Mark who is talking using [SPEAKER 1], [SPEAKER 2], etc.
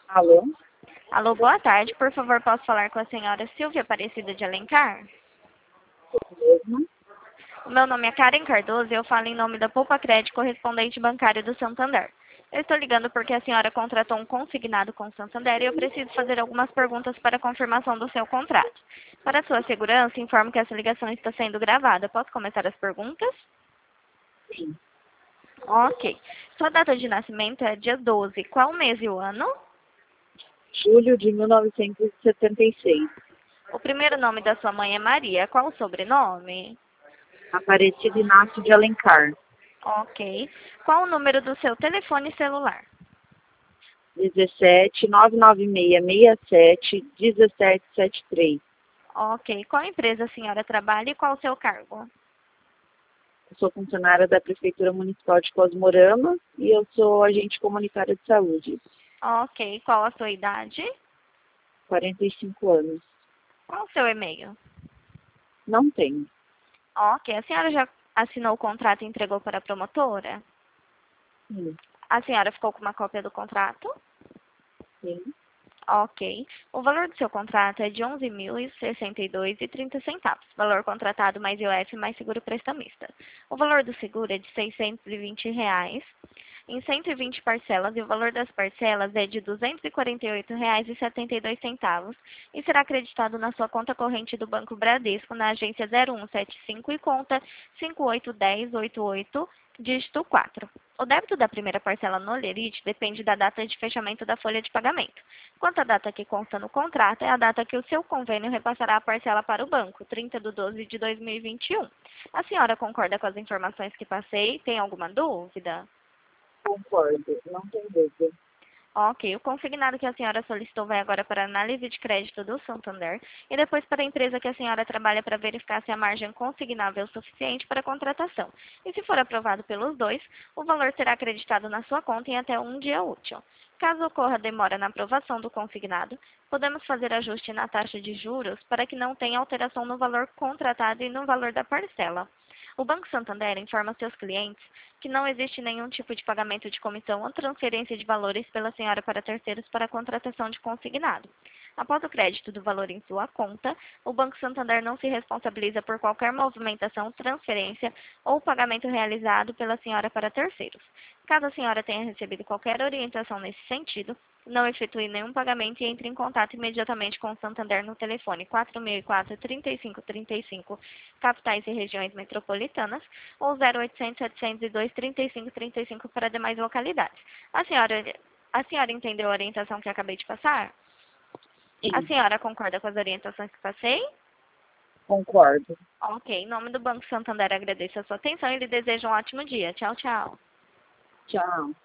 [SPEAKER 1] Alô?
[SPEAKER 2] Alô, boa tarde. Por favor, posso falar com a senhora Silvia Aparecida de Alencar?
[SPEAKER 1] Mesmo?
[SPEAKER 2] O meu nome é Karen Cardoso e eu falo em nome da Poupa Crédito Correspondente Bancário do Santander. Eu estou ligando porque a senhora contratou um consignado com o Santander e eu preciso fazer algumas perguntas para confirmação do seu contrato. Para sua segurança, informo que essa ligação está sendo gravada. Posso começar as perguntas?
[SPEAKER 1] Sim.
[SPEAKER 2] Ok. Sua data de nascimento é dia 12. Qual o mês e o ano?
[SPEAKER 1] Julho de 1976.
[SPEAKER 2] O primeiro nome da sua mãe é Maria. Qual o sobrenome?
[SPEAKER 1] Aparecido Inácio de Alencar.
[SPEAKER 2] Ok. Qual o número do seu telefone celular?
[SPEAKER 1] 17 99667 1773.
[SPEAKER 2] Ok. Qual empresa a senhora trabalha e qual o seu cargo?
[SPEAKER 1] Eu sou funcionária da Prefeitura Municipal de Cosmorama e eu sou agente comunitária de saúde.
[SPEAKER 2] Ok. Qual a sua idade?
[SPEAKER 1] 45 anos.
[SPEAKER 2] Qual o seu e-mail?
[SPEAKER 1] Não tenho.
[SPEAKER 2] Ok. A senhora já assinou o contrato e entregou para a promotora?
[SPEAKER 1] Sim.
[SPEAKER 2] A senhora ficou com uma cópia do contrato?
[SPEAKER 1] Sim.
[SPEAKER 2] Ok. O valor do seu contrato é de R$ 11.062,30. Valor contratado mais IOF mais seguro prestamista. O valor do seguro é de R$ 620 reais, em 120 parcelas, e o valor das parcelas é de R$ 248,72 e será acreditado na sua conta corrente do Banco Bradesco na agência 0175 e conta 581088, dígito 4. O débito da primeira parcela no lerite depende da data de fechamento da folha de pagamento. Quanto à data que consta no contrato, é a data que o seu convênio repassará a parcela para o banco, 30 de 12 de 2021. A senhora concorda com as informações que passei? Tem alguma dúvida?
[SPEAKER 1] Concordo. Não tem dúvida.
[SPEAKER 2] Ok, o consignado que a senhora solicitou vai agora para a análise de crédito do Santander e depois para a empresa que a senhora trabalha para verificar se a margem consignável é o suficiente para a contratação. E se for aprovado pelos dois, o valor será acreditado na sua conta em até um dia útil. Caso ocorra demora na aprovação do consignado, podemos fazer ajuste na taxa de juros para que não tenha alteração no valor contratado e no valor da parcela. O Banco Santander informa seus clientes que não existe nenhum tipo de pagamento de comissão ou transferência de valores pela senhora para terceiros para a contratação de consignado. Após o crédito do valor em sua conta, o Banco Santander não se responsabiliza por qualquer movimentação, transferência ou pagamento realizado pela senhora para terceiros. Caso a senhora tenha recebido qualquer orientação nesse sentido, não efetue nenhum pagamento e entre em contato imediatamente com o Santander no telefone 4004-3535, capitais e regiões metropolitanas, ou 0800-702-3535 para demais localidades. A senhora entendeu a orientação que acabei de passar? A
[SPEAKER 1] Sim.
[SPEAKER 2] senhora concorda com as orientações que passei?
[SPEAKER 1] Concordo.
[SPEAKER 2] Ok. Em nome do Banco Santander, agradeço a sua atenção e lhe desejo um ótimo dia. Tchau, tchau.
[SPEAKER 1] Tchau.